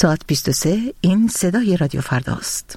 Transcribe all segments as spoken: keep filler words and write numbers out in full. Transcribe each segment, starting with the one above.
ساعت بیست و سه این صدای رادیو فرداست.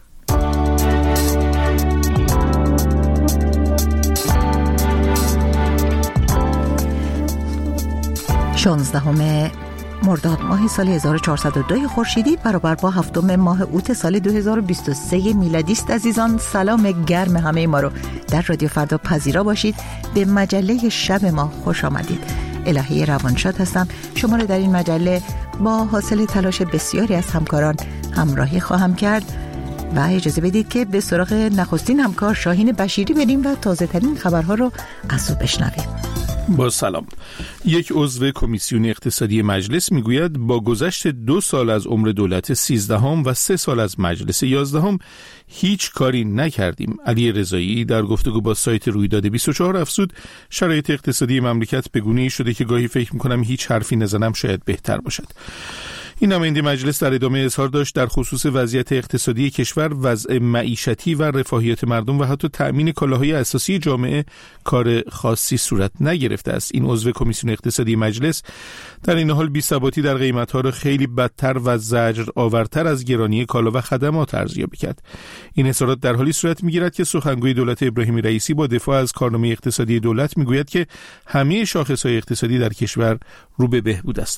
شانزدهم مرداد ماه سال هزار و چهارصد و دو خورشیدی برابر با هفتم ماه اوت سال دو هزار و بیست و سه میلادی است. عزیزان، سلام گرم همه ما رو در رادیو فردا پذیرا باشید. به مجله شب ما خوش آمدید. الهی روانشاد هستم. شما رو در این مجله با حاصل تلاش بسیاری از همکاران همراهی خواهم کرد و اجازه بدید که به سراغ نخستین همکار شاهین بشیری بریم و تازه ترین خبرها رو از او بشنویم. با سلام. یک عضو کمیسیون اقتصادی مجلس میگوید با گذشت دو سال از عمر دولت سیزدهم و سه سال از مجلس یازدهم هیچ کاری نکردیم. علی رضایی در گفتگو با سایت رویداد بیست و چهار افزود شرایط اقتصادی مملکت به گونه‌ای شده که گاهی فکر میکنم هیچ حرفی نزنم شاید بهتر باشد. این نماینده مجلس در ادامه اظهار داشت در خصوص وضعیت اقتصادی کشور، وضع معیشتی و رفاهیت مردم و حتی تأمین کالاهای اساسی جامعه کار خاصی صورت نگرفته است. این عضو کمیسیون اقتصادی مجلس در این حال بی‌ثباتی در قیمت‌ها را خیلی بدتر و زجر آورتر از گرانی کالا و خدمات ارزیابی کرد. این اظهارات در حالی صورت می‌گیرد که سخنگوی دولت ابراهیم رئیسی با دفاع از کارنامه اقتصادی دولت می‌گوید که همه شاخص‌های اقتصادی در کشور رو به بهبود است.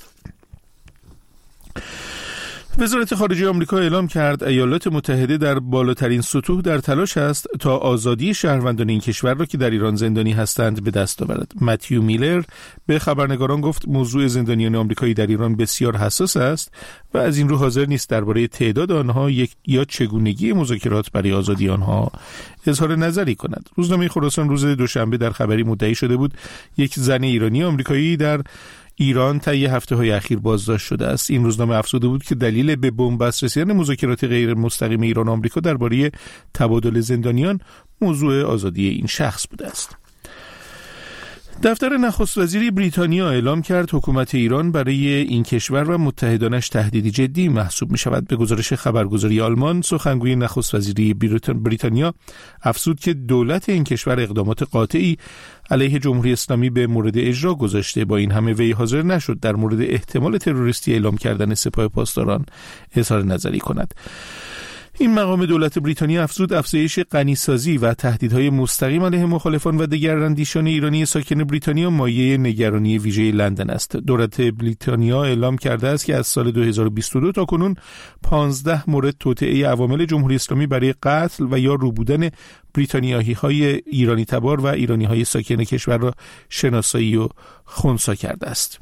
وزارت خارجه آمریکا اعلام کرد ایالات متحده در بالاترین سطوح در تلاش است تا آزادی شهروندان این کشور را که در ایران زندانی هستند به دست آورد. متیو میلر به خبرنگاران گفت موضوع زندانیان آمریکایی در ایران بسیار حساس است و از این رو حاضر نیست درباره تعداد آنها یک یا چگونگی مذاکرات برای آزادی آنها اظهار نظری کند. روزنامه خراسان روز دوشنبه در خبری مدعی شده بود یک زن ایرانی آمریکایی در ایران طی هفته‌های اخیر بازداشت شده است. این روزنامه افزوده بود که دلیل به بنبست رسیدن مذاکرات غیر مستقیم ایران و آمریکا درباره تبادل زندانیان موضوع آزادی این شخص بوده است. دفتر نخست وزیری بریتانیا اعلام کرد حکومت ایران برای این کشور و متحدانش تهدیدی جدی محسوب می شود. به گزارش خبرگزاری آلمان، سخنگوی نخست وزیری بریتانیا افزود که دولت این کشور اقدامات قاطعی علیه جمهوری اسلامی به مورد اجرا گذاشته. با این همه وی حاضر نشد در مورد احتمال تروریستی اعلام کردن سپاه پاسداران اظهار نظری کند. این مقام دولت بریتانیا افزود افزایش غنیسازی و تهدیدهای مستقیم علیه مخالفان و دگراندیشان ایرانی ساکن بریتانیا مایه نگرانی ویژه لندن است. دولت بریتانیا اعلام کرده است که از سال دو هزار و بیست و دو تا کنون پانزده مورد توطئه عوامل جمهوری اسلامی برای قتل و یا روبودن بریتانیایی‌های ایرانی تبار و ایرانی‌های ساکن کشور را شناسایی و خنثی کرده است.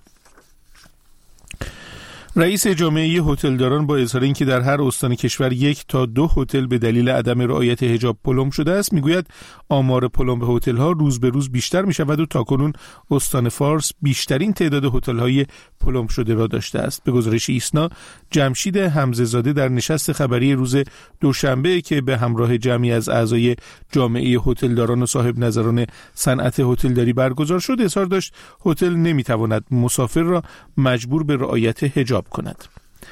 رئیس جامعه هتلداران با اظهار اینکه در هر استان کشور یک تا دو هتل به دلیل عدم رعایت حجاب پلم شده است، میگوید آمار پلم به هتل‌ها روز به روز بیشتر می‌شود و تاکنون استان فارس بیشترین تعداد هتل‌های پلم شده را داشته است. به گزارش ایسنا، جمشید حمزه زاده در نشست خبری روز دوشنبه که به همراه جمعی از اعضای جامعه هتلداران و صاحب نظران صنعت هتلداری برگزار شد، اظهار داشت هتل نمی‌تواند مسافر را مجبور به رعایت حجاب کند.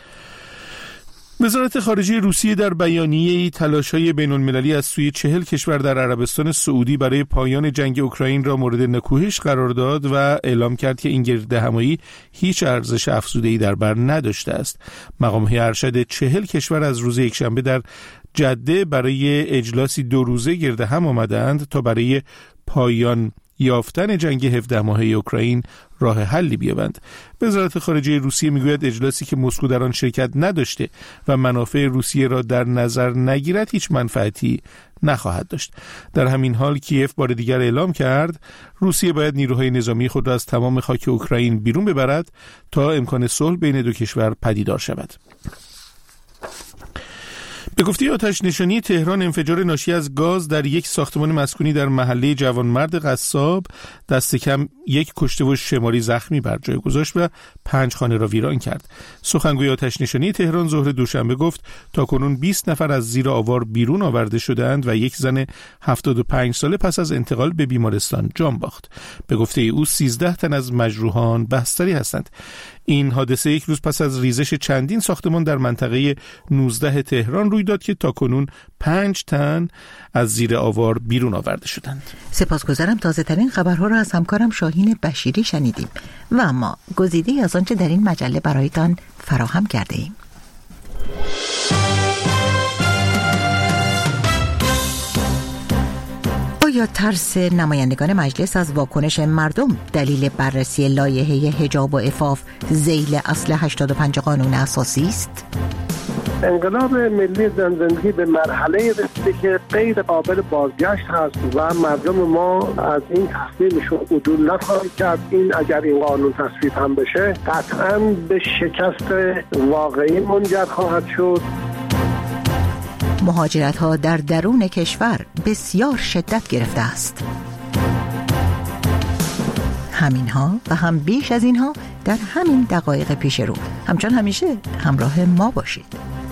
وزارت خارجه روسیه در بیانیه‌ای تلاش‌های بین‌المللی از سوی چهل کشور در عربستان سعودی برای پایان جنگ اوکراین را مورد نکوهش قرار داد و اعلام کرد که این گردهمایی هیچ ارزش افزوده‌ای در بر نداشته است. مقام‌های ارشد چهل کشور از روز یکشنبه در جده برای اجلاسی دو روزه گرد هم آمدند تا برای پایان یافتن جنگ هفده ماهه اوکراین راه حلی بیابند. وزارت خارجه روسیه میگوید اجلاسی که مسکو در آن شرکت نداشته و منافع روسیه را در نظر نگیرد هیچ منفعتی نخواهد داشت. در همین حال کیف بار دیگر اعلام کرد روسیه باید نیروهای نظامی خود را از تمام خاک اوکراین بیرون ببرد تا امکان صلح بین دو کشور پدیدار شود. به گفته آتش نشانی تهران، انفجار ناشی از گاز در یک ساختمان مسکونی در محله جوانمرد قصاب دست کم یک کشته و شماری زخمی بر جای گذاشت و پنج خانه را ویران کرد. سخنگوی آتش نشانی تهران ظهر دوشنبه گفت تاکنون بیست نفر از زیر آوار بیرون آورده شدند و یک زن هفتاد و پنج ساله پس از انتقال به بیمارستان جان باخت. به گفته او سیزده تن از مجروحان بستری هستند. این حادثه یک روز پس از ریزش چندین ساختمان در منطقه نوزده تهران روی داد که تاکنون پنج تن از زیر آوار بیرون آورده شدند. سپاسگزارم. تازه ترین خبرها را از همکارم شاهین بشیری شنیدیم و اما گزیده‌ای از آنچه در این مجله برایتان فراهم کرده ایم. آیا ترس نمایندگان مجلس از واکنش مردم دلیل بررسی لایحه حجاب و عفاف ذیل اصل هشتاد و پنج قانون اساسی است؟ انقلاب ملی زن زندگی به مرحله رسیده که غیر قابل بازگشت هست و مردم ما از این تصمیمشون عدول نخواهند کرد. این اگر این قانون تصویب هم بشه قطعاً به شکست واقعی منجر خواهد شد. مهاجرت ها در درون کشور بسیار شدت گرفته است. همین ها و هم بیش از اینها در همین دقایق پیش رو. همچون همیشه همراه ما باشید.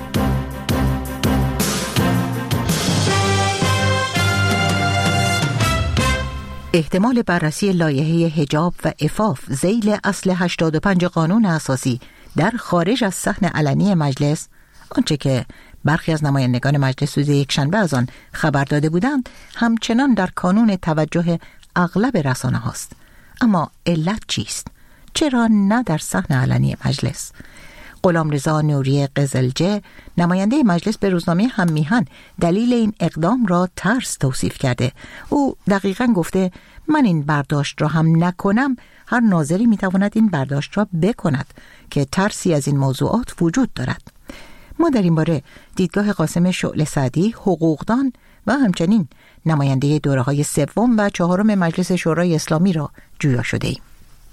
احتمال بررسی لایحه حجاب و عفاف ذیل اصل هشتاد و پنج قانون اساسی در خارج از صحن علنی مجلس، آنچه که برخی از نمایندگان مجلس روز یکشنبه از آن خبر داده بودند، همچنان در کانون توجه اغلب رسانه هاست. اما علت چیست؟ چرا نه در صحن علنی مجلس؟ غلامرضا نوری قزلجه نماینده مجلس به روزنامه هم میهن دلیل این اقدام را ترس توصیف کرده. او دقیقاً گفته من این برداشت را هم نکنم هر ناظری میتواند این برداشت را بکند که ترسی از این موضوعات وجود دارد. ما در این باره دیدگاه قاسم شعله سعدی حقوقدان و همچنین نماینده دوره‌های سوم و چهارم مجلس شورای اسلامی را جویا شده ایم.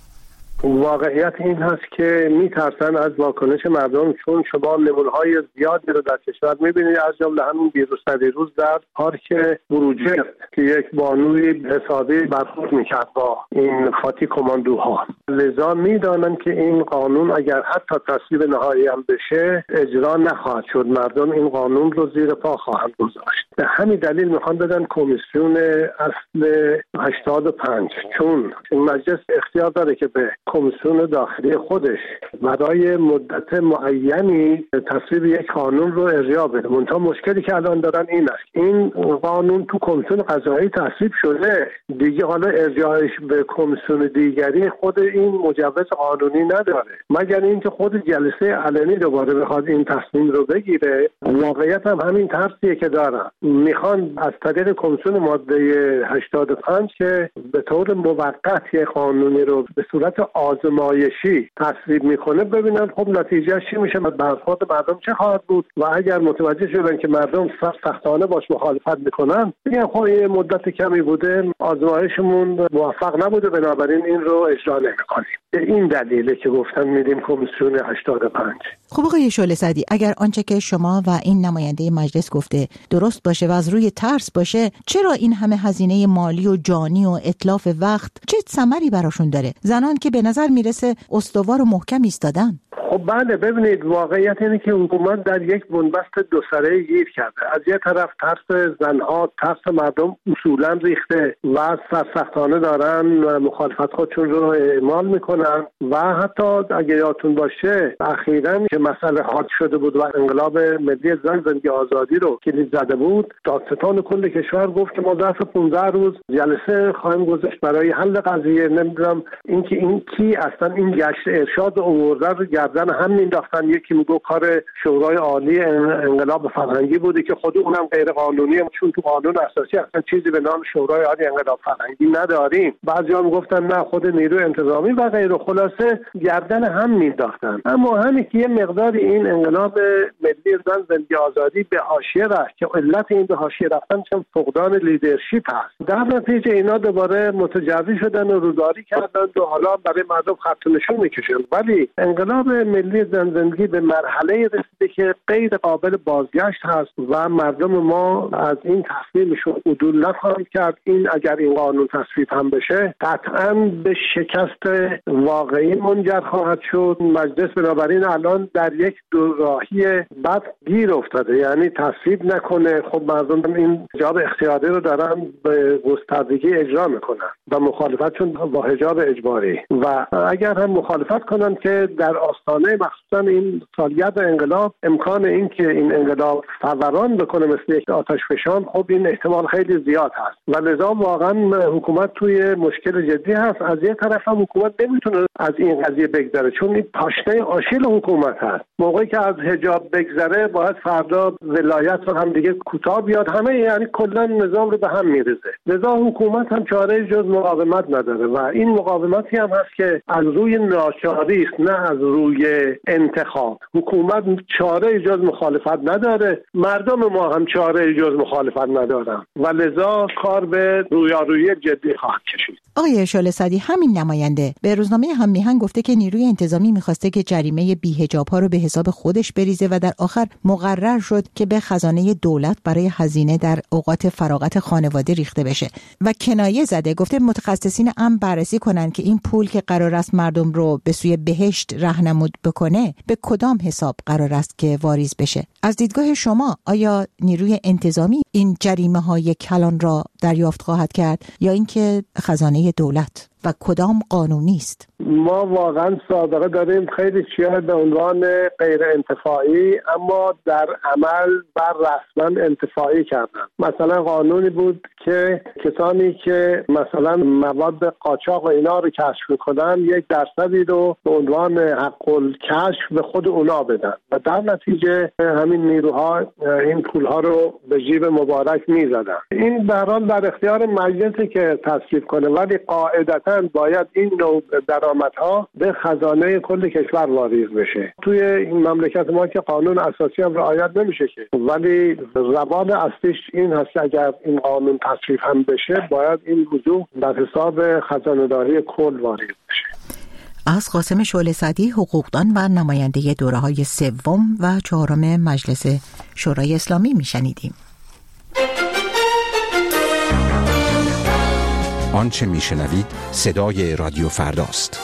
واقعیت این هست که میترسن از واکنش مردم، چون شما نمونه‌های زیادی رو در کشور میبینید، از جمله همین دیروز روز در پارک بروجرد که یک بانوی حسابی برخورد میکرد با این خاطی کماندوها. لذا میدانن که این قانون اگر حتی تصویب نهایی هم بشه اجرا نخواهد شد، مردم این قانون رو زیر پا خواهند گذاشت. به همین دلیل میخوان بدن کمیسیون اصل هشتاد و پنج، چون این مجلس اختیار داره که به کمیسیون داخلی خودش برای مدت معینی تصویب یک قانون رو ارجاع بده. منتها مشکلی که الان دارن این است، این قانون تو کمیسیون قضایی تصویب شده دیگه، حالا ارجاعش به کمیسیون دیگری خود این مجوز قانونی نداره، مگر اینکه خود جلسه علنی دوباره بخواد این تصمیم رو بگیره. واقعیت هم همین ترسیه که دارن، میخوان از طریق کمیسیون ماده هشتاد و پنج که به طور موقت یک قانونی رو به صورت آزمایشی تصویب میکنه ببینن خب نتیجه چی میشه، برخورد مردم چه خواهد بود، و اگر متوجه شدن که مردم سختانه باش مخالفت میکنن میگن خب یه مدت کمی بوده، آزمایشمون موفق نبوده، بنابراین این رو اجرا نمیکنیم. به این دلیله که گفتن میدیم کمیسیون هشتاد و پنج. خب آقای شعله سعدی، اگر آنچه که شما و این نماینده مجلس گفته درست باشه و از روی ترس باشه، چرا این همه هزینه مالی و جانی و اتلاف وقت چه ثمری براشون داره؟ زنان که به نظر میرسه استوار و محکم ایستادن. خب بله، ببینید واقعیت اینه که حکومت در یک بنبست دو سره گیر کرده. از یک طرف ترس زنها، ترس مردم اصولا ریخته و سرسختانه دارن و مخالفت خودشون رو اعمال میکنن، و حتی اگه یادتون باشه اخیراً که مسئله حاد شده بود و انقلاب ملی زن زندگی آزادی رو کلید زده بود، دادستان کل کشور گفت که ما ظرف پانزده روز جلسه خواهیم گذاشت برای حل قضیه. نمیدونم اینکه این کی اصلا این گشت ارشاد آورده رو گردن هم مینداختن. یکی میگه کار شورای عالی انقلاب فرهنگی بوده که خود اونم غیر قانونیه، چون تو قانون اساسی اصلا چیزی به نام شورای عالی انقلاب فرهنگی نداریم. بعضیا میگفتن نه خود نیروی انتظامی و غیره. خلاصه گردن هم مینداختن. اما همین که یه مقدار این انقلاب ملی زن زندگی آزادی به حاشیه رفت، که علت این به حاشیه رفتن چون فقدان لیدرشپ هست، در نتیجه اینا دوباره متجاوز شدن و روداری کردن و حالا برای مردم خط نشون میکشن. ولی انقلاب ملی زن زندگی به مرحله رسیده که غیر قابل بازگشت هست و مردم ما از این تصمیمشون عدول نخواهند کرد. این اگر این قانون تصویب هم بشه قطعاً به شکست واقعی منجر خواهد شد. مجلس بنابراین الان در یک دوراهی بد گیر افتاده، یعنی تصویب نکنه، خب مردم این حجاب اختیاری رو دارن به گستردگی اجرا میکنن و مخالفتشون با حجاب اجباری، و اگر هم مخالفت کنن که در آستانه مخصوصا این سالیت انقلاب امکان این که این انقلاب فوران بکنه مثل یک آتش فشان، خب این احتمال خیلی زیاد هست و لذا واقعا حکومت توی مشکل جدی هست. از یک طرف هم حکومت نمیتونه از این قضیه بگذره، چون این پاشنه آشیل حکومت هست. موقعی که از حجاب بگذره باید فردا ولایت رو هم دیگه کوتاه کوتاه بیاد، همه یعنی کلا نظام رو به هم میریزه. لذا حکومت هم چاره جز مقاومت نداره و این مقاومتی هم هست که از روی ناچاری است، نه از روی انتخاب. حکومت چاره جز مخالفت نداره، مردم ما هم چاره جز مخالفت ندارن و لذا کار به رویارویی جدی خواهد کشید. آقای شعله سعدی، همین نماینده به روزنامه هم میهن گفته که نیروی انتظامی میخواسته که جریمه بی‌حجاب‌ها رو به حساب خودش بریزه و در آخر مقرر شد که به خزانه دولت برای هزینه در اوقات فراغت خانواده ریخته بشه و کنایه زده. گفته متخصصین امن بررسی کنن که این پول که قرار است مردم رو به سوی بهشت راهنمود بکنه به کدام حساب قرار است که واریز بشه. از دیدگاه شما آیا نیروی انتظامی این جریمه های کلان را دریافت خواهد کرد یا اینکه خزانه دولت و کدام قانونی است؟ ما واقعا سابقه داریم خیلی چیزا به عنوان غیر انتفاعی اما در عمل بر رسما انتفاعی کردن. مثلا قانونی بود که کسانی که مثلا مواد قاچاق و اینا رو کشف میکنن یک درصدی رو به عنوان حق الکشف به خود اونا بدن و در نتیجه همین نیروها این پولها رو به جیب مبارک میزدن. این به هر حال در اختیار مجلسی که تصویب کنه، ولی قاعدتاً باید این نوع درآمدها به خزانه کل کشور واریز بشه. توی این مملکت ما که قانون اساسی هم رعایت نمیشه که، ولی روال اصلیش این هست اگر این قانون تصویب هم بشه باید این وضوح در حساب خزانه‌داری کل واریز بشه. از قاسم شعله سعدی، حقوقدان و نماینده دوره‌های سوم و چهارم مجلس شورای اسلامی میشنیدیم. آنچه میشنوید صدای رادیو فرداست.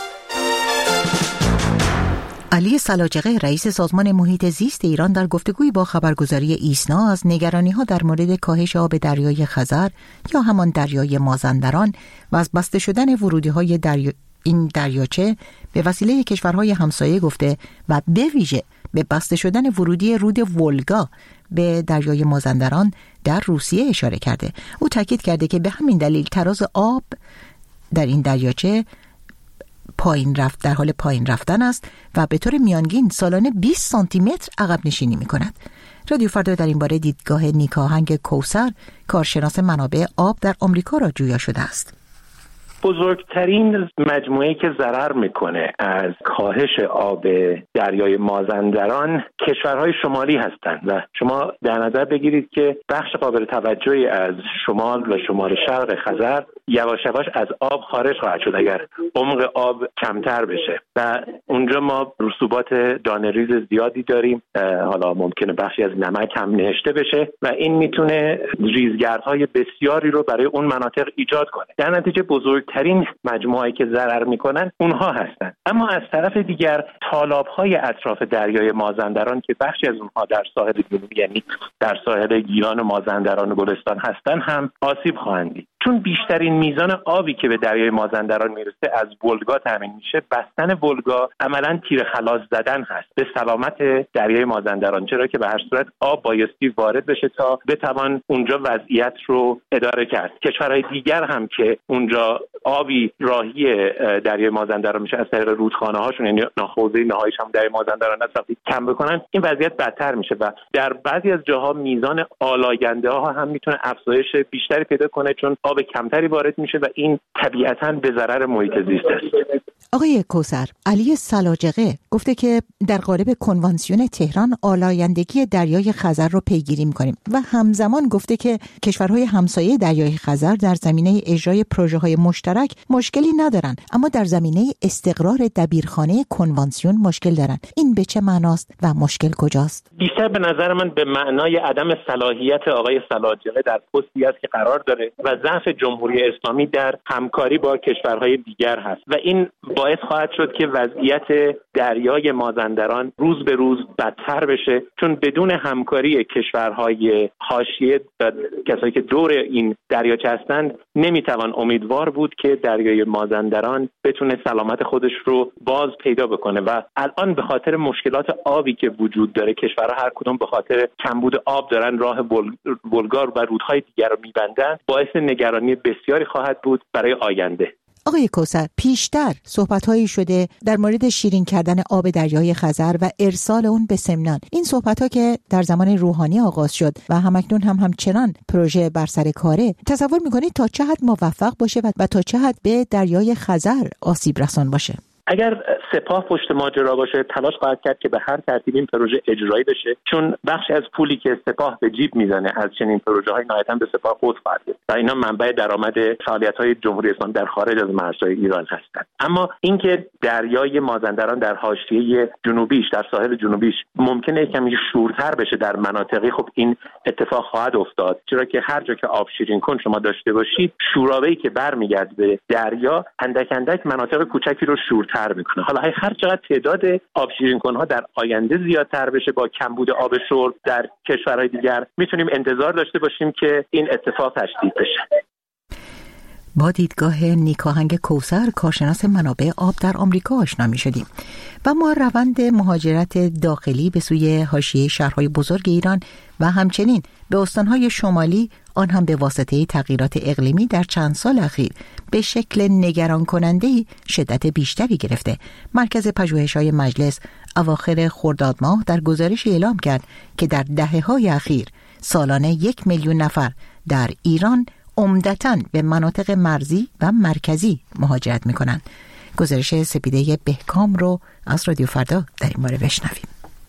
علی سلاجقه، رئیس سازمان محیط زیست ایران، در گفتگویی با خبرگزاری ایسنا از نگرانی‌ها در مورد کاهش آب دریای خزر یا همان دریای مازندران و از بسته شدن ورودی‌های دریا این دریاچه به وسیله کشورهای همسایه گفته و به ویژه به بسته شدن ورودی رود ولگا به دریای مازندران در روسیه اشاره کرده. او تاکید کرده که به همین دلیل تراز آب در این دریاچه پایین رفت در حال پایین رفتن است و به طور میانگین سالانه بیست سانتی متر عقب نشینی می کند. رادیو فردا در این باره دیدگاه نیکاهنگ کوثر، کارشناس منابع آب در آمریکا را جویا شده است. بزرگترین مجموعه‌ای که ضرر میکنه از کاهش آب دریای مازندران کشورهای شمالی هستند و شما در نظر بگیرید که بخش قابل توجهی از شمال و شمال شرق خزر یواش یواش از آب خارج خواهد شد اگر عمق آب کمتر بشه و اونجا ما رسوبات دانه‌ریز زیادی داریم. حالا ممکنه بخشی از نمک هم نهشته بشه و این میتونه ریزگردهای بسیاری رو برای اون مناطق ایجاد کنه. در نتیجه بزرگ ترین مجموعه‌ای که ضرر میکنن اونها هستند. اما از طرف دیگر تالاب‌های اطراف دریای مازندران که بخشی از اونها در ساحل جنوبی یعنی در ساحل گیلان و مازندران و گلستان هستند هم آسیب خواهند دید. چون بیشترین میزان آبی که به دریای مازندران میرسه از ولگا تامین میشه، بستن ولگا عملاً تیر خلاص زدن هست به سلامت دریای مازندران، چرا که به هر صورت آب بایستی وارد بشه تا بتوان اونجا وضعیت رو اداره کرد. کشورهای دیگر هم که اونجا آبی راهی دریای مازندران میشه از طریق رودخانه هاشون، یعنی حوزه نهاییش هم دریای مازندران است، وقتی کم بکنن این وضعیت بدتر میشه و در بعضی از جاها میزان آلاینده ها هم میتونه افزایش بیشتری پیدا کنه چون آب کمتری وارد میشه و این طبیعتاً به ضرر محیط زیست است. آقای کوثر، علی سلاجقه گفته که در قالب کنوانسیون تهران آلایندگی دریای خزر رو پیگیری می‌کنیم و همزمان گفته که کشورهای همسایه دریای خزر در زمینه اجرای پروژه‌های مشترک مشکلی ندارن اما در زمینه استقرار دبیرخانه کنوانسیون مشکل دارن. این به چه معناست و مشکل کجاست؟ بیشتر به نظر من به معنای عدم صلاحیت آقای سلاجقه در پستی است که قرار داره و ضعف جمهوری اسلامی در همکاری با کشورهای دیگر هست و این باعث خواهد شد که وضعیت دریای مازندران روز به روز بدتر بشه چون بدون همکاری کشورهای حاشیه و کسایی که دور این دریاچه هستند نمیتوان امیدوار بود که دریای مازندران بتونه سلامت خودش رو باز پیدا بکنه و الان به خاطر مشکلات آبی که وجود داره کشورها هر کدوم به خاطر کمبود آب دارن راه ولگار و رودهای دیگر رو میبندن، باعث نگرانی بسیاری خواهد بود برای آینده. آقای کوثر، پیشتر صحبت‌هایی شده در مورد شیرین کردن آب دریای خزر و ارسال اون به سمنان. این صحبت‌ها که در زمان روحانی آغاز شد و همکنون هم همچنان پروژه بر سر کاره، تصور می‌کنید تا چه حد موفق باشه و تا چه حد به دریای خزر آسیب رسان باشه؟ اگر سپاه پشت ماجرا باشه، تلاش خواهد کرد که به هر ترتیب این پروژه اجرایی بشه، چون بخشی از پولی که سپاه به جیب میزنه از چنین پروژه‌های نهایتاً به سپاه خود خواهد بود و اینا منبع درآمد فعالیت‌های جمهوری اسلامی در خارج از مرزهای ایران هستند. اما اینکه دریای مازندران در حاشیه جنوبیش، در ساحل جنوبیش ممکنه کمی شورتر بشه در مناطقی، خب این اتفاق خواهد افتاد، چرا که هر جا که آب شیرین کن شما داشته باشید، شورابه‌ای که برمیگرده به دریا اندک اندک مناطق کوچکی رو شور تر میکنه. حالا هر چقدر تعداد آب شیرین کنها در آینده زیادتر بشه با کمبود آب شرب در کشورهای دیگر، میتونیم انتظار داشته باشیم که این اتفاق تشدید بشه. با دیدگاه نیکاهنگ کوثر، کارشناس منابع آب در آمریکا آشنا می شدیم و ما روند مهاجرت داخلی به سوی حاشیه شهرهای بزرگ ایران و همچنین به استانهای شمالی، آن هم به واسطه تغییرات اقلیمی در چند سال اخیر، به شکل نگران کننده‌ای شدت بیشتری گرفته. مرکز پژوهش‌های مجلس اواخر خرداد ماه در گزارش اعلام کرد که در دهه‌های اخیر سالانه یک میلیون نفر در ایران عمدتاً به مناطق مرزی و مرکزی مهاجرت می‌کنند. گزارش سپیده بهکام رو از رادیو فردا در این باره بشنویم.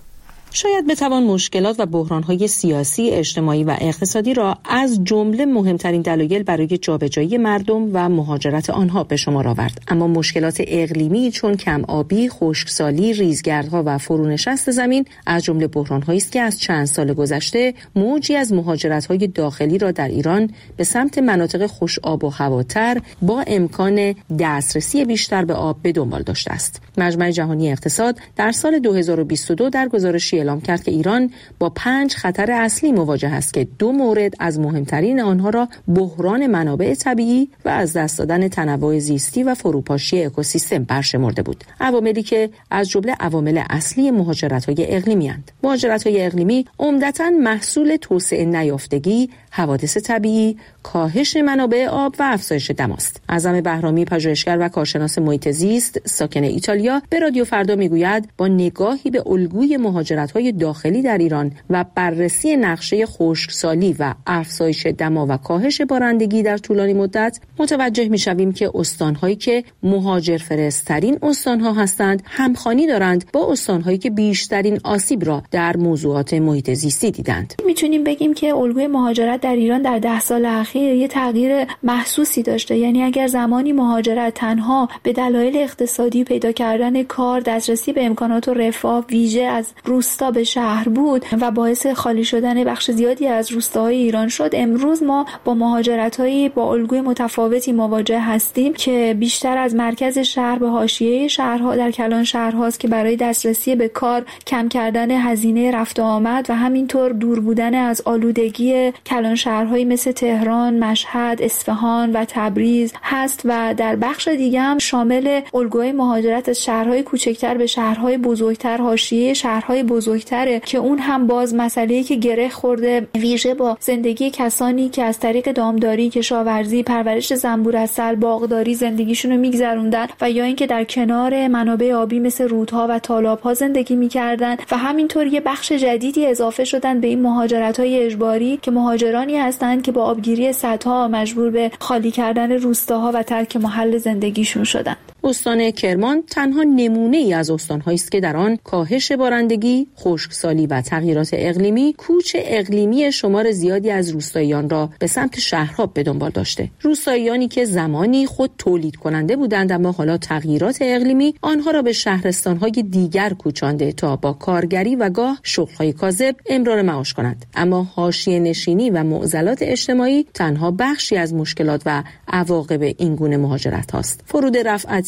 شاید بتوان مشکلات و بحران‌های سیاسی، اجتماعی و اقتصادی را از جمله مهمترین دلایل برای جابجایی مردم و مهاجرت آنها به شمار آورد. اما مشکلات اقلیمی چون کم آبی، خشکسالی، ریزگردها و فرونشست زمین از جمله بحران‌هایی است که از چند سال گذشته موجی از مهاجرت‌های داخلی را در ایران به سمت مناطق خوش آب و هواتر با امکان دسترسی بیشتر به آب به دنبال داشته است. مجمع جهانی اقتصاد در سال دو هزار و بیست و دو در گزارشی اعلام کرد که ایران با پنج خطر اصلی مواجه است که دو مورد از مهمترین آنها را بحران منابع طبیعی و از دست دادن تنوع زیستی و فروپاشی اکوسیستم برشمرده بود. عواملی که از جمله عوامل اصلی مهاجرت‌های اقلیمی اند. مهاجرت‌های اقلیمی عمدتاً محصول توسعه نیافتگی، حوادث طبیعی، کاهش منابع آب و افزایش دم است. اعظم بهرامی، پژوهشگر و کارشناس محیط زیست ساکن ایتالیا، به رادیو فردا میگوید با نگاهی به الگوی مهاجرت‌های داخلی در ایران و بررسی نقشه خشکسالی و افزایش دما و کاهش بارندگی در طولانی مدت، متوجه می‌شویم که استان‌هایی که مهاجر فرست‌ترین استان‌ها هستند، همخوانی دارند با استان‌هایی که بیشترین آسیب را در موضوعات محیط زیستی دیدند. می‌تونیم بگیم که الگوی مهاجرت در ایران در ده سال اخیر یه تغییر محسوسی داشته. یعنی اگر زمانی مهاجرت تنها به دلایل اقتصادی، پیدا کردن کار، دسترسی به امکانات و رفاه ویژه از روستا به شهر بود و باعث خالی شدن بخش زیادی از روستاهای ایران شد، امروز ما با مهاجرت‌هایی با الگوی متفاوتی مواجه هستیم که بیشتر از مرکز شهر به حاشیه شهرها در کلان شهرهاست که برای دسترسی به کار، کم کردن هزینه رفت و آمد و همینطور دور بودن از آلودگی کلان شهرهایی مثل تهران، مشهد، اصفهان و تبریز هست و در بخش دیگه هم شامل الگوی مهاجرت از شهرهای کوچکتر به شهرهای بزرگتر، حاشیه شهرهای بزرگتره که اون هم باز مسئله‌ای که گره خورده ویژه با زندگی کسانی که از طریق دامداری، کشاورزی، پرورش زنبور عسل، باغداری زندگیشون رو میگذروندن و یا اینکه در کنار منابع آبی مثل رودها و تالاب‌ها زندگی میکردن و همینطور یه بخش جدیدی اضافه شدن به این مهاجرت‌های اجباری که مهاجرانی هستند که با آبگیری سدها مجبور به خالی کردن روستاها و ترک محل زندگیشون شدند. استان کرمان تنها نمونه ای از استان‌هایی است که در آن کاهش بارندگی، خشکسالی و تغییرات اقلیمی کوچ اقلیمی شمار زیادی از روستاییان را به سمت شهرها به دنبال داشته. روستاییانی که زمانی خود تولید کننده بودند اما حالا تغییرات اقلیمی آنها را به شهرستان‌های دیگر کوچانده تا با کارگری و گاه شغل‌های کاذب امرار معاش کنند. اما حاشیه نشینی و معضلات اجتماعی تنها بخشی از مشکلات و عواقب این گونه مهاجرت هاست. فرود رفعتی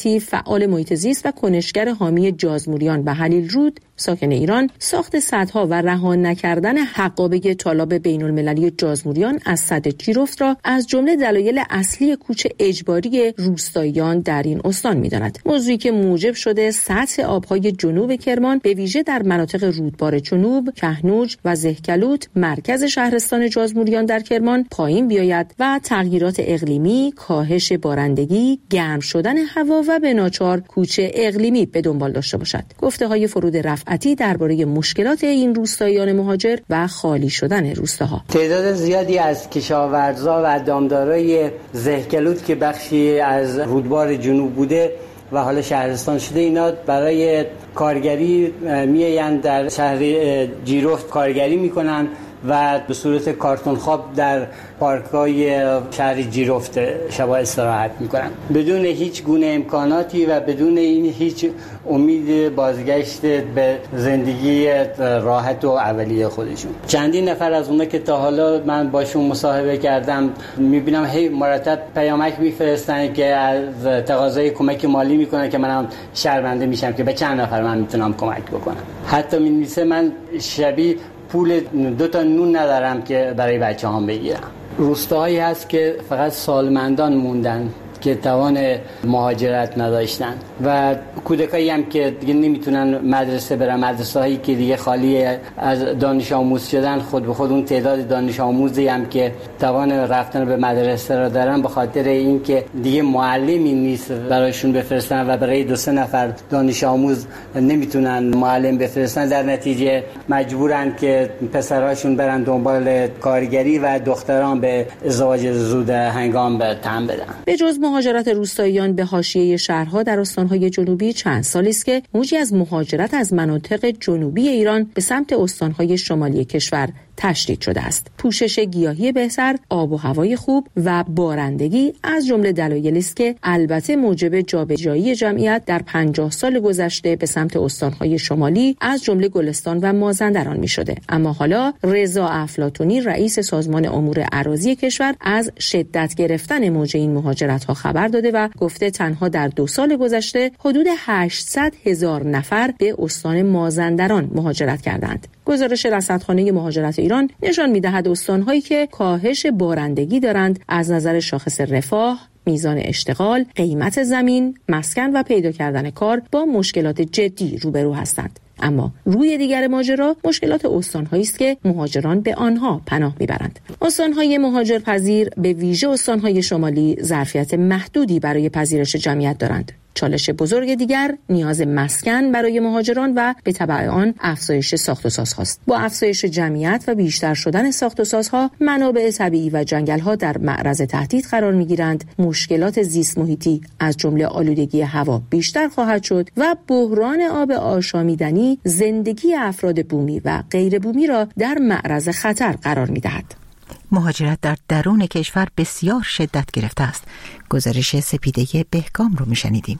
رفعتی، فعال محیط زیست و کنشگر حامی جازموریان و حلیل رود ساکن ایران، ساخت سدها و رها نکردن حقابه تالاب بین‌المللی جازموریان از سد جیرفت را از جمله دلایل اصلی کوچ اجباری روستاییان در این استان می‌داند. موضوعی که موجب شده سطح آب‌های جنوب کرمان به ویژه در مناطق رودبار جنوب، کهنوج و زهکلوت مرکز شهرستان جازموریان در کرمان پایین بیاید و تغییرات اقلیمی، کاهش بارندگی، گرم شدن هوا و به ناچار کوچ اقلیمی به دنبال داشته باشد. گفته‌های فرود رفعتی درباره مشکلات این روستاییان مهاجر و خالی شدن روستاها. تعداد زیادی از کشاورزا و دامدارای زهکلوت که بخشی از رودبار جنوب بوده و حالا شهرستان شده، اینا برای کارگری میآیند در شهر جیرفت کارگری میکنن و به صورت کارتون خواب در پارک‌های شهر جیرفت شب استراحت میکنن بدون هیچ گونه امکاناتی و بدون این هیچ امید بازگشت به زندگی راحت و اولیه خودشون. چندین نفر از اونها که تا حالا من باشون مصاحبه کردم میبینم هی مرتب پیامک میفرستن که از تقاضای کمک مالی میکنن که منم شرمنده میشم که به چند نفر من میتونم کمک بکنم. حتی می‌نویسه من شبی پول دو تا نون ندارم که برای بچه‌هام بگیرم. روستاهایی هست که فقط سالمندان موندن که توان مهاجرت نداشتن و کودکایی هم که دیگه نمیتونن مدرسه برن، مدرسه هایی که دیگه خالی از دانش آموز شدن، خود به خود اون تعداد دانش آموزی هم که توان رفتن به مدرسه را دارن به خاطر اینکه دیگه معلمی نیست برایشون بفرستن و برای دو سه نفر دانش آموز نمیتونن معلم بفرستن، در نتیجه مجبورن که پسرهاشون برن دنبال کارگری و دختران به ازدواج زود هنگام به تن بدن. به جز مهاجرت روستاییان به حاشیه شهرها در استانهای جنوبی، چند سالی است که موجی از مهاجرت از مناطق جنوبی ایران به سمت استانهای شمالی کشور تشدید شده است. پوشش گیاهی بهتر، آب و هوای خوب و بارندگی از جمله دلایلی است که البته موجب جابجایی جمعیت در پنجاه سال گذشته به سمت استانهای شمالی از جمله گلستان و مازندران می شده. اما حالا رضا افلاطونی رئیس سازمان امور اراضی کشور از شدت گرفتن موج این مهاجرت ها خبر داده و گفته تنها در دو سال گذشته حدود هشتصد هزار نفر به استان مازندران مهاجرت کردند. گزارش رصدخانه مهاجرت ایران نشان می‌دهد استان‌هایی که کاهش بارندگی دارند از نظر شاخص رفاه، میزان اشتغال، قیمت زمین، مسکن و پیدا کردن کار با مشکلات جدی روبرو هستند. اما روی دیگر ماجرا مشکلات استان‌هایی است که مهاجران به آنها پناه می‌برند. استان‌های مهاجرپذیر به ویژه استان‌های شمالی ظرفیت محدودی برای پذیرش جمعیت دارند. چالش بزرگ دیگر نیاز مسکن برای مهاجران و به تبع آن افزایش ساخت و سازهاست. با افزایش جمعیت و بیشتر شدن ساخت و سازها، منابع طبیعی و جنگل‌ها در معرض تهدید قرار می‌گیرند. مشکلات زیست محیطی از جمله آلودگی هوا بیشتر خواهد شد و بحران آب آشامیدنی زندگی افراد بومی و غیر بومی را در معرض خطر قرار می‌دهد. مهاجرت در درون کشور بسیار شدت گرفته است. گزارش سپیده بهکام رو میشنیدیم.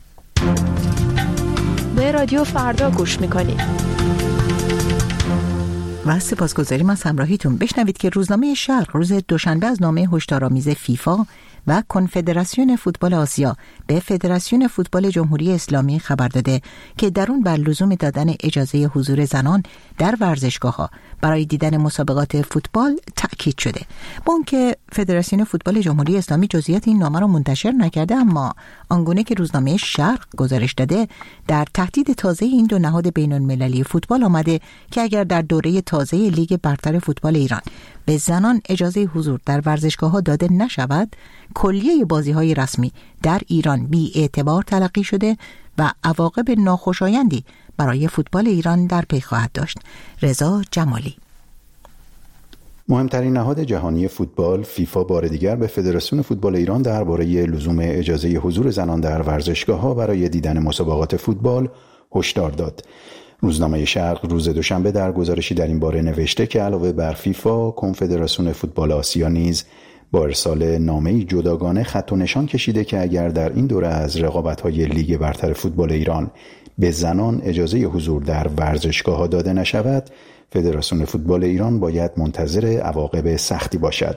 به رادیو فردا گوش میکنید و سپاسگزاریم از همراهیتون. بشنوید که روزنامه شرق روز دوشنبه از نامه هشدارآمیز فیفا و کنفدراسیون فوتبال آسیا به فدراسیون فوتبال جمهوری اسلامی خبر داده که در اون بر لزوم دادن اجازه حضور زنان در ورزشگاه‌ها برای دیدن مسابقات فوتبال تأکید شده. با اونکه فدراسیون فوتبال جمهوری اسلامی جزئیات این نامه را منتشر نکرده، اما آنگونه که روزنامه شرق گزارش داده در تهدید تازه این دو نهاد بین‌المللی فوتبال آمده که اگر در دوره تازه لیگ برتر فوتبال ایران به زنان اجازه حضور در ورزشگاه‌ها داده نشود، کلیه بازی‌های رسمی در ایران بی اعتبار تلقی شده و عواقب ناخوشایندی برای فوتبال ایران در پی خواهد داشت. رضا جمالی. مهمترین نهاد جهانی فوتبال فیفا بار دیگر به فدراسیون فوتبال ایران درباره لزوم اجازه حضور زنان در ورزشگاه‌ها برای دیدن مسابقات فوتبال هشدار داد. روزنامه شرق روز دوشنبه در گزارشی در این باره نوشته که علاوه بر فیفا، کنفدراسیون فوتبال آسیا نیز با ارسال نامه‌ای جداگانه خط و نشان کشیده که اگر در این دوره از رقابت‌های لیگ برتر فوتبال ایران به زنان اجازه حضور در ورزشگاه‌ها داده نشود، فدراسیون فوتبال ایران باید منتظر عواقب سختی باشد.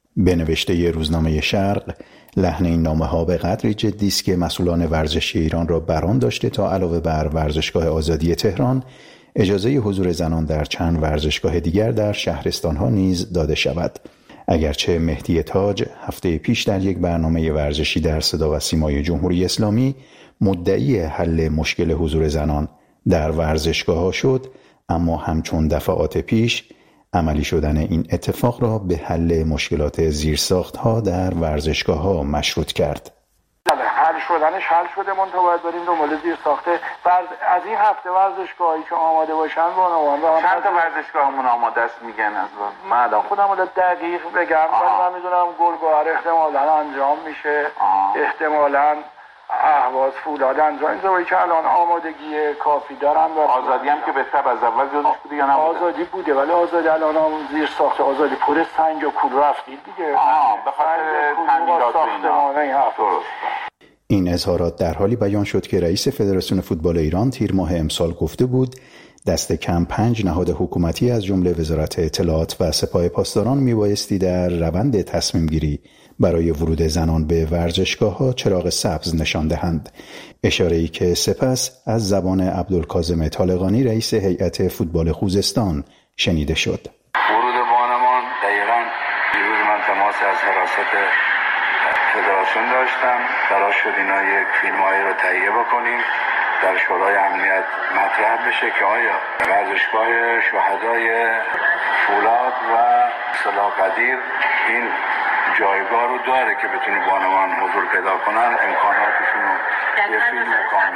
به نوشته روزنامه شرق، لحن این نامه ها به قدری جدی است که مسئولان ورزشی ایران را بران داشته تا علاوه بر ورزشگاه آزادی تهران، اجازه حضور زنان در چند ورزشگاه دیگر در شهرستان ها نیز داده شود. اگرچه مهدی تاج هفته پیش در یک برنامه ورزشی در صدا و سیمای جمهوری اسلامی مدعی حل مشکل حضور زنان در ورزشگاه ها شد، اما همچون دفعات پیش عملی شدن این اتفاق را به حل مشکلات زیرساخت ها در ورزشگاه ها مشروط کرد. حل شدنش حل شده، منتها باید بریم دنبال زیرساخته. از این هفته ورزشگاهایی که آماده باشن بانوان و چند تا ورزشگاهمون آماده است میگن؟ از من الان خودم رو دقیق بگم، ولی من میدونم گلگهر احتمالاً انجام میشه، احتمالاً اهواز فولاد انجام میشه که الان آمادگی کافی دارن. و آزادی هم که بهتر از اول جزش بوده یا نبوده؟ آزادی بوده، ولی آزادی الان هم زیر ساخت آزادی پر سنگ و کول رفتید دیگه. آها، به خاطر تعمیرات و اینا. این اظهارات در حالی بیان شد که رئیس فدراسیون فوتبال ایران تیر ماه امسال گفته بود دست کم پنج نهاد حکومتی از جمله وزارت اطلاعات و سپاه پاسداران میبایستی در روند تصمیم گیری برای ورود زنان به ورزشگاه‌ها چراغ سبز نشان دهند. اشاره‌ای که سپس از زبان عبدالکاظم طالقانی رئیس هیئت فوتبال خوزستان شنیده شد. ورود بانوان دقیقاً دیروز من تماس از حراست فدراسیون داشتم، قرار شد اینا یک فیلمایی رو تهیه بکنیم در شورای امنیت مطرح بشه که آیا ورزشگاه شهدای فولاد و صلاح قدیر این جایگاه رو داره که بتونه بانوان حضور پیدا کنن، امکاناتشون رو یه فیلم کامل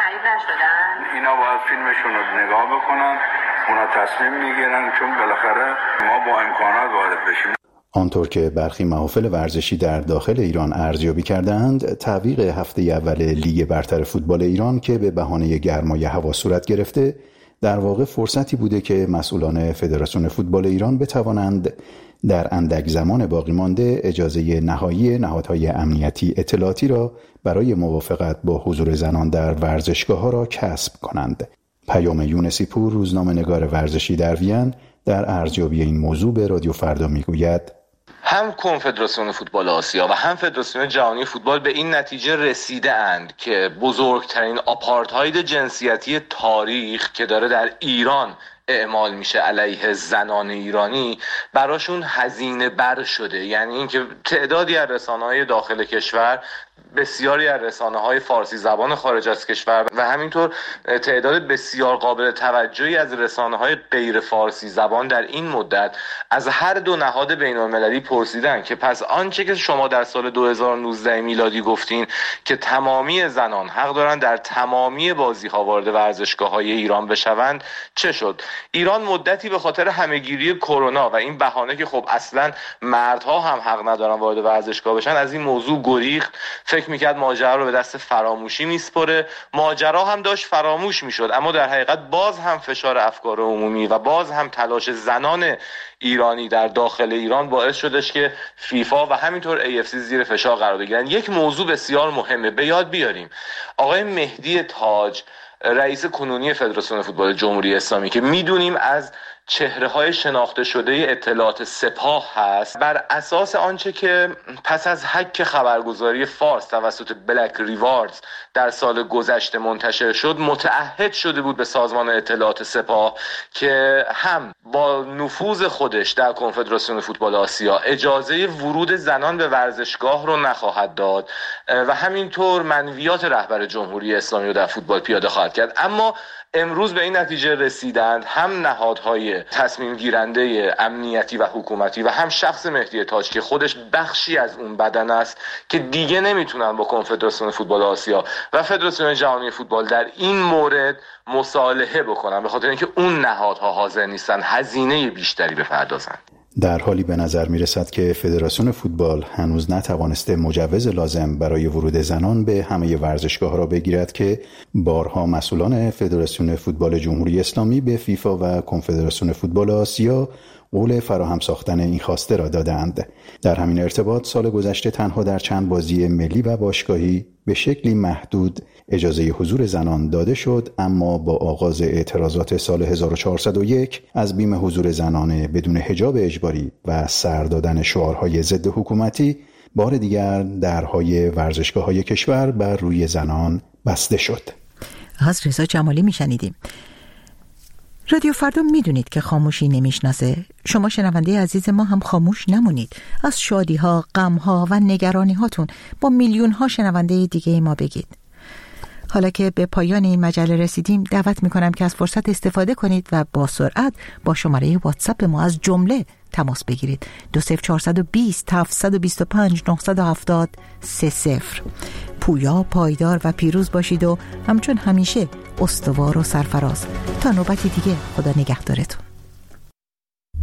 اینا باید فیلمشون رو نگاه بکنن، اونا تصمیم میگیرن، چون بالاخره ما با امکانات وارد بشیم. آنطور که برخی محافل ورزشی در داخل ایران ارزیابی کردند، تعویق هفته اول لیگ برتر فوتبال ایران که به بهانه گرمای هوا صورت گرفته، در واقع فرصتی بوده که مسئولان فدراسیون فوتبال ایران بتوانند در اندک زمان باقی مانده اجازه نهایی نهادهای امنیتی اطلاعاتی را برای موافقت با حضور زنان در ورزشگاه‌ها را کسب کنند. پیام یونسی پور، روزنامه‌نگار ورزشی در وین، در ارزیابی این موضوع به رادیو فردا میگوید: هم کنفدراسیون فوتبال آسیا و هم فدراسیون جهانی فوتبال به این نتیجه رسیده اند که بزرگترین آپارتاید جنسیتی تاریخ که داره در ایران اعمال میشه علیه زنان ایرانی براشون هزینه بر شده. یعنی اینکه تعدادی از رسانه‌های داخل کشور، بسیاری از رسانه‌های فارسی زبان خارج از کشور و همینطور تعداد بسیار قابل توجهی از رسانه‌های غیر فارسی زبان در این مدت از هر دو نهاد بین‌المللی پرسیدن که پس آنچه که شما در سال دو هزار و نوزده میلادی گفتین که تمامی زنان حق دارن در تمامی بازی‌ها وارد ورزشگاه‌های ایران بشوند چه شد؟ ایران مدتی به خاطر همه‌گیری کرونا و این بهانه که خب اصلاً مردها هم حق ندارن وارد ورزشگاه بشن از این موضوع گریخت، فکر میکرد ماجرا رو به دست فراموشی میسپره. ماجرا هم داشت فراموش میشد، اما در حقیقت باز هم فشار افکار عمومی و باز هم تلاش زنان ایرانی در داخل ایران باعث شدش که فیفا و همینطور ای اف سی زیر فشار قرار بگیرن. یک موضوع بسیار مهمه به یاد بیاریم، آقای مهدی تاج رئیس کنونی فدراسیون فوتبال جمهوری اسلامی که میدونیم از چهره‌های شناخته شده اطلاعات سپاه هست، بر اساس آنچه که پس از هک خبرگزاری فارس توسط بلک ریواردز در سال گذشته منتشر شد متعهد شده بود به سازمان اطلاعات سپاه که هم با نفوذ خودش در کنفدراسیون فوتبال آسیا اجازه ورود زنان به ورزشگاه رو نخواهد داد و همینطور منویات رهبر جمهوری اسلامی رو در فوتبال پیاده خواهد کرد. اما امروز به این نتیجه رسیدند هم نهادهای تصمیم گیرنده امنیتی و حکومتی و هم شخص مهدی تاج که خودش بخشی از اون بدن است که دیگه نمیتونن با کنفدراسیون فوتبال آسیا و فدراسیون جهانی فوتبال در این مورد مصالحه بکنن، به خاطر اینکه اون نهادها حاضر نیستن هزینه بیشتری بپردازن. در حالی به نظر می رسد که فدراسیون فوتبال هنوز نتوانسته مجوز لازم برای ورود زنان به همه ورزشگاه را بگیرد که بارها مسئولان فدراسیون فوتبال جمهوری اسلامی به فیفا و کنفدراسیون فوتبال آسیا قول فراهم ساختن این خواسته را دادند. در همین ارتباط سال گذشته تنها در چند بازی ملی و باشگاهی به شکلی محدود اجازه حضور زنان داده شد، اما با آغاز اعتراضات سال هزار و چهارصد و یک از بیم حضور زنان بدون حجاب اجباری و سر دادن شعارهای ضد حکومتی، بار دیگر درهای ورزشگاه‌های کشور بر روی زنان بسته شد. از رضا جمالی میشنیدیم. رادیو فردا میدونید که خاموشی نمیشناسه. شما شنونده عزیز ما هم خاموش نمونید. از شادی ها، غم ها و نگرانی هاتون با میلیون ها شنونده دیگه ما بگید. حالا که به پایان این مجله رسیدیم، دعوت میکنم که از فرصت استفاده کنید و با سرعت با شماره واتساپ ما از جمله تماس بگیرید. دو صفر چهارصد و بیست هفتصد و بیست و پنج نهصد و هفتاد سه صفر. پویا، پایدار و پیروز باشید و همچون همیشه استوار و سرفراز. تا نوبتی دیگه، خدا نگهدارتون.